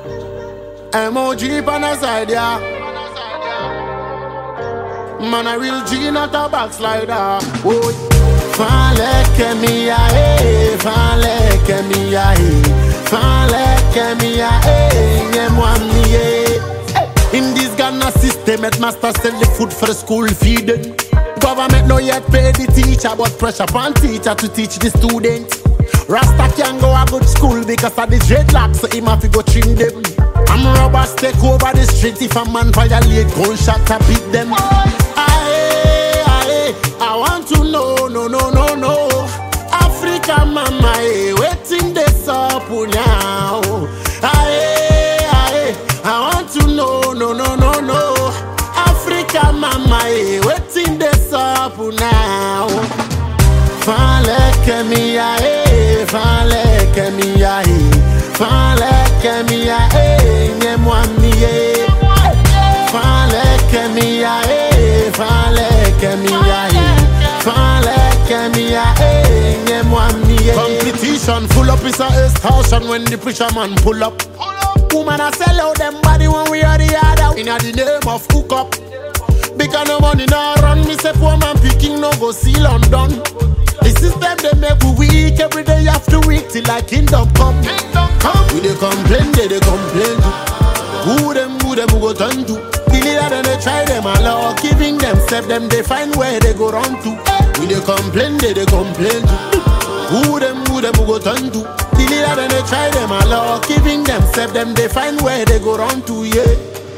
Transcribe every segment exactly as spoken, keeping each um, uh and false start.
M O G on the side, yeah. Man, a real G, not a backslider. Oh, fale que mi ya, eh, fale que mi ya, eh, fale que mi ya, eh, nye moi mi, eh. In this Ghana system, headmaster sell the food for the school feeding. Government no yet pay the teacher, but pressure upon teacher to teach the student. Rasta can't go a good school because of the dreadlocks, so him have to go trim them. I'm robbers take over the street if a man violate gunshot to beat them. Aye, aye, I want to know, no, no, no, no. Africa mama, eh, waiting this up now. Aye, aye, I want to know, no, no, no, no. Africa mama, eh, waiting this up now. Fale que mi ya, eh, fale que mi ya, eh, fale que mi ya, eh, nye moi mi, eh. Fale que mi ya, eh, fale que mi ya, eh, fale que mi ya, eh, nye moi mi, eh. Competition full up is a extortion when the pressure man pull up. Woman a sell out them body when we are the yard out in the name of hook up. Because no money no run, me say poor man picking no go see London. The system they make we weak, every day you have to week till like kingdom come. Kingdom come. We they complain, they they complain too. Who them, who them who go turn to? The leader then they try them allow, giving them step them they find where they go run to. We they complain, they they complain too. Who them, who them who go turn to? The leader then they try them allow, giving them step them they find where they go run to. Yeah.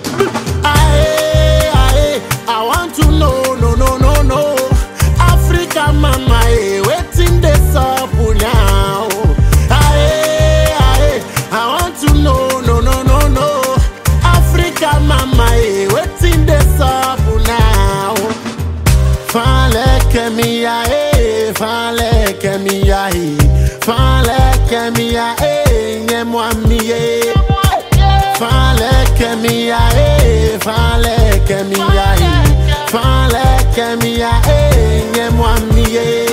Aye, aye, I want to know, no, no, no, no. Africa mama, eh, waiting this up now. Aye, aye, I want to know, no, no, no, no. Africa mama, eh, waiting this up now. Fale que mi ya, eh, fale que mi ya, eh, fale que mi ya, eh, nye moi mi, eh. Fale que mi ya, eh, fale que mi ya, eh, fale que mi ya, eh, nye moi mi, eh.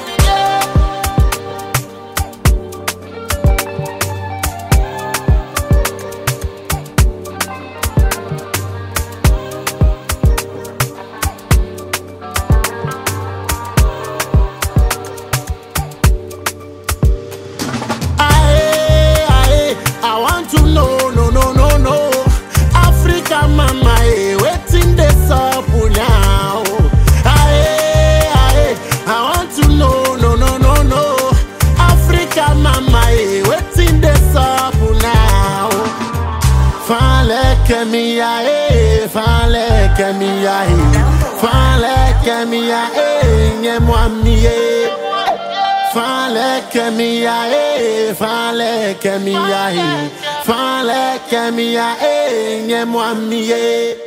Aye, aye, I want to know, no, no, no, no. Africa mama, eh, waiting this up now. Aye, aye, I want to know, no, no, no, no. Africa mama, eh, waiting this up now. Fale que mi ya, eh, fale que mi ya, eh, fale que mi ya, eh, nye moi mi, eh. Fale que mi ya, eh, fale que mi ya, eh, fale que mi ya, eh, nye moi mi, eh.